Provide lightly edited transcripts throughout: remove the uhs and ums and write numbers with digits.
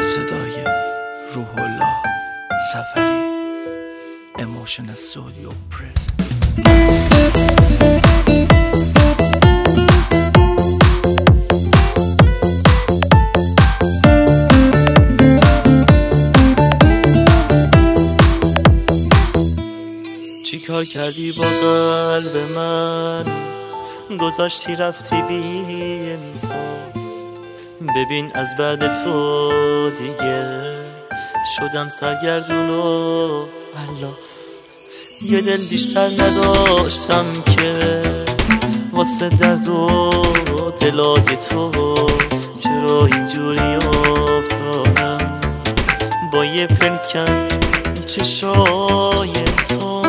صدای روح الله سفری Emotional Studio Present. چی کار کردی با قلب من، گذاشتی رفتی بی انصاف. ببین از بعد تو دیگه شدم سرگردون و علاف. یه دل بیشتر نداشتم که واسه درد و دلای تو. چرا اینجوری افتادم با یه پلک از چشای تو.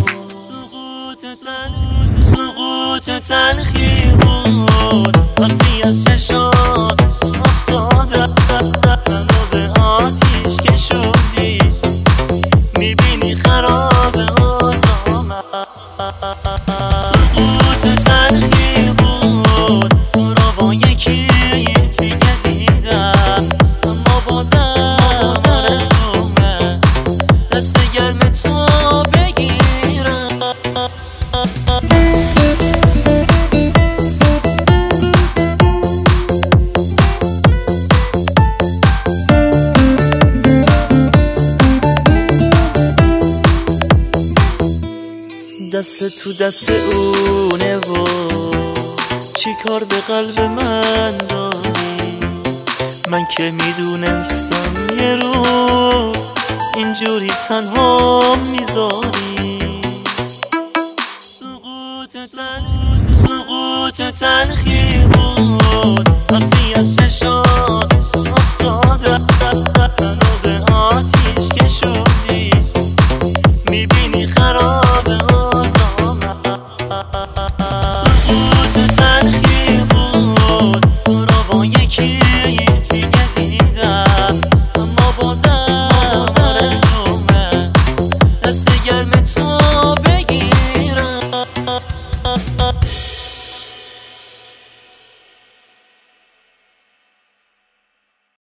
سقوط تلخی بود وقتی از چشات افتاد، منو به آتیش کشوندی. میبینی خراب آزامم. سقوط تلخی بود تو رو با یکی دیگه دیدم، اما بازم آرزومه دست گرم تو بگیرم. دست تو دست اونه و چی کار به قلب من داری؟ من که میدونستم یه روز اینجوری تنها میذاری. سقوط تلخی بود وقتی از چشات افتاد، منو به آتیش کشوندی. میبینی خراب آزامم. سقوط تلخی بود تو رو با یکی دیگه دیدم، اما بازم آرزومه دست گرم تو